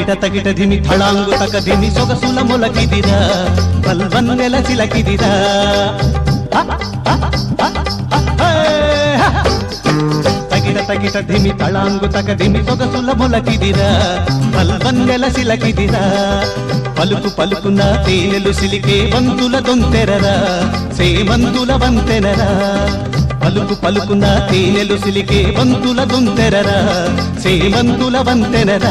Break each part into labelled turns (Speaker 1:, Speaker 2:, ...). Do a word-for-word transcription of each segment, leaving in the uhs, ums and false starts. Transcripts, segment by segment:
Speaker 1: తగిట తగిట ధిమి థళాంగు తక ధిమి సొగసుల మొలకిదిరా బల్వన్నెల చిలకిదిరా తగిట తగిట ధిమి థళాంగు తక ధిమి సొగసుల మొలకిదిరా బల్వన్నెల చిలకిదిరా పలుకు పలుకున తేనెలు సిలికే వంతుల దొంతెరరా సేమంతుల వంతెనరా పలుకు పలుకున తేనెలు సిలికే వంతుల దొంతెరరా సేమంతుల వంతెనరా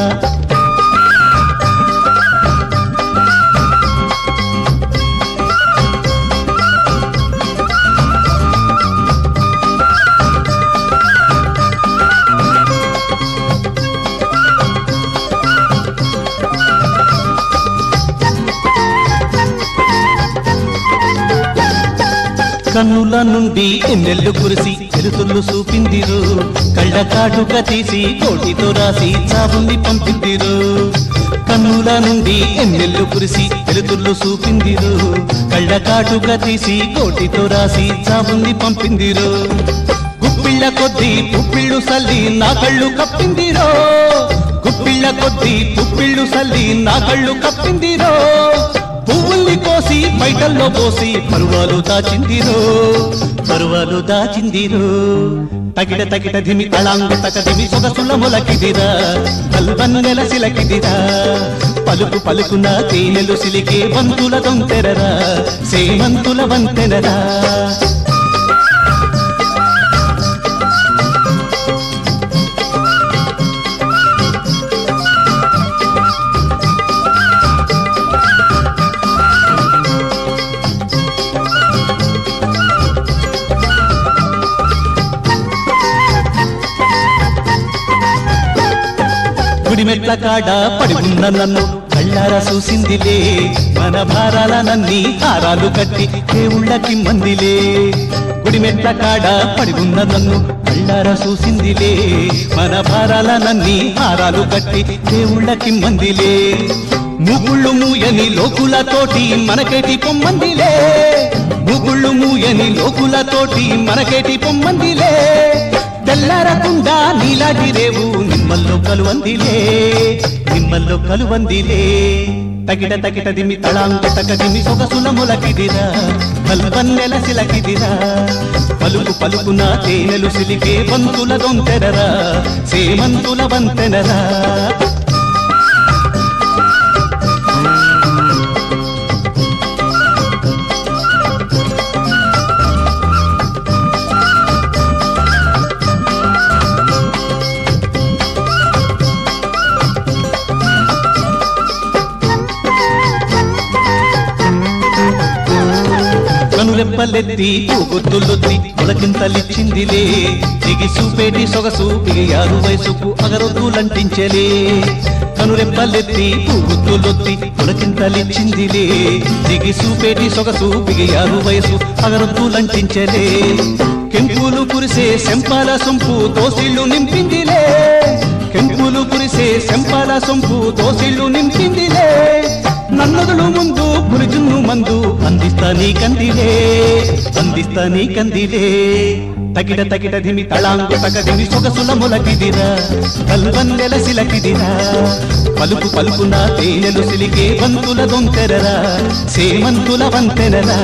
Speaker 1: కన్నుల నుండి ఎన్నెల్లు కురిసి చెరుతుళ్ళు చూపిందిరు కళ్ళ కాటుక తీసి కోటితో రాసి చావుని పంపిందిరు కన్నుల నుండి ఎన్నెల్లు కురిసి చెరుతుళ్ళు చూపిందిరు కళ్ళ కాటుక తీసి కోటితో రాసి చావుని పంపిందిరు గుప్పిళ్ళ కొద్దీ పుప్పిళ్ళు సల్లి నా కళ్ళు కప్పిందిరో గుప్పిళ్ళ కొద్దీ పుప్పిళ్ళు సల్లి నా కళ్ళు కప్పిందిరో పువ్వుల్ని కోసి బయటల్లో పోసి పరువాలు దాచిందిరో పరువాలు దాచిందిరో తగిట తగిట ధిమి తళాంగు తక ధిమి సొగసుల మొలకిదిరా బల్వన్నెల సిలకిదిరా పలుకు పలుకున తేనెలు సిలికే వంతుల దొంతెరరా సేమంతుల వంతెనరా గుడిమెట్ల కాడ పడి ఉన్న నన్ను కళ్ళారా చూసిందిలే మన భారాల నన్ని హారాలు కట్టి దేవుళ్ళకి మందిలే గుడిమెట్ల కాడ పడి ఉన్న నన్ను కళ్ళారా చూసిందిలే మన భారాల నన్ని హారాలు కట్టి దేవుళ్ళకి మందిలే ముగుళ్ళు మూయని లోకులతోటి మనకేటి పొమ్మందిలే ముగుళ్ళు మూయని లోకులతోటి మనకేటి పొమ్మందిలే తెల్లారకుండా నీలాటి రేవు నిమ్మల్లో కలువందిలే నిమ్మల్లో కలువందిలే తగిట తగిట దిమి తళాంగు తక దిమి సొగసుల మొలకిదిరా బల్వన్నెల సిలకిదిరా పలుకు పలుకున తేనెలు సిలికే వంతుల దొంతెరరా సేమంతుల వంతెనరా కనురెప్పలెత్తి పూగొత్తులొత్తి మొలకింతలిచ్చిందిలే దిగి చూపేటి సొగసు బిగియారు వయసుకు అగరొద్దులంటించలే కనురెప్పలెత్తి పూగొత్తులొత్తి మొలకింతలిచ్చిందిలే దిగి చూపేటి సొగసు బిగియారు వయసు అగరొద్దులంటించలే కెంపులు కురిసే శంపాల సొంపు దోసిళ్ళు నింపిందిలే కెంపులు కురిసే శంపాల సొంపు దోసిళ్ళు నింపిందిలే నన్నదులు ముందు పురుజున్ను మందు అందిస్తా నీ కందిలే అందిస్తా నీ కందిలే తగిట తగిట ధిమి తళాంగు తక ధిమి సొగసుల మొలకిదిరా బల్వన్నెల సిలకిదిరా పలుకు పలుకున తేనెలు సిలికే వంతుల దొంతెరరా సేమంతుల వంతెనరా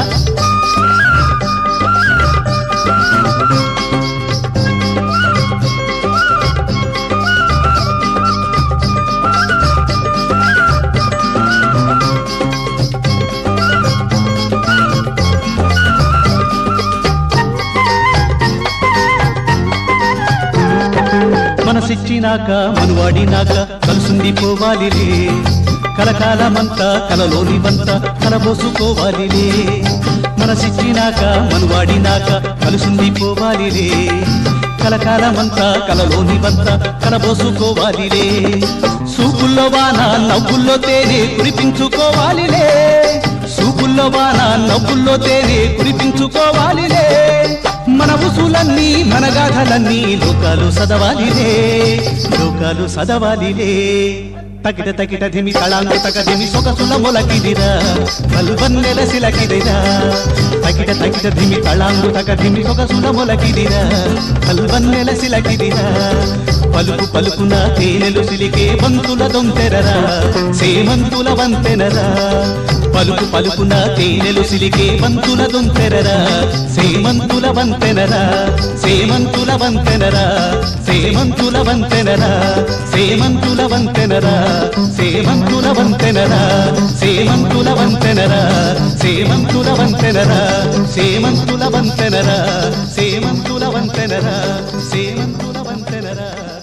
Speaker 1: మనసిచ్చినాక మనువాడినాక కలుసుంది పోవాలిలే కలకాలమంతా కలలోనివంతా కలబోసుకోవాలిలే మనసిచ్చినాక మనువాడినాక కలుసుంది పోవాలిలే కలకాలమంతా కలలోనివంతా కలబోసుకోవాలిలే సూపుల్లో వాన నవ్వుల్లో తేనె కురిపించుకోవాలిలే సూపుల్లో వాన నవ్వుల్లో తేనె కురిపించుకోవాలిలే మన ఉసులన్నీ మన గాథలన్నీ లోకాలు సదవాలిలే లోకాలు సదవాలిలే తకిట తకిట ధిమి తళాంగు తక ధిమి సొగసుల మొలకిదిరా బల్వన్నెల సిలకిదిరా తకిట తకిట ధిమి తళాంగు తక ధిమి సొగసుల మొలకిదిరా బల్వన్నెల సిలకిదిరా పలుకు పలుకున తేనెలు సిలికే బంతుల దొంతెరరా సేమంతుల వంతెనరా పలుకు పలుకున తేనెలు సిలికే బంతుల దొంతెరరా సేమంతుల వంతెనరా సేమంతుల వంతెనరా సేమంతుల వంతెనరా సేమంతుల వంతెనరా సేమంతుల వంతెనరా సేమంతుల వంతెనరా సేమంతుల వంతెనరా సేమంతుల వంతెనరా సేమంతుల వంతెనరా సేమంతుల వంతెనరా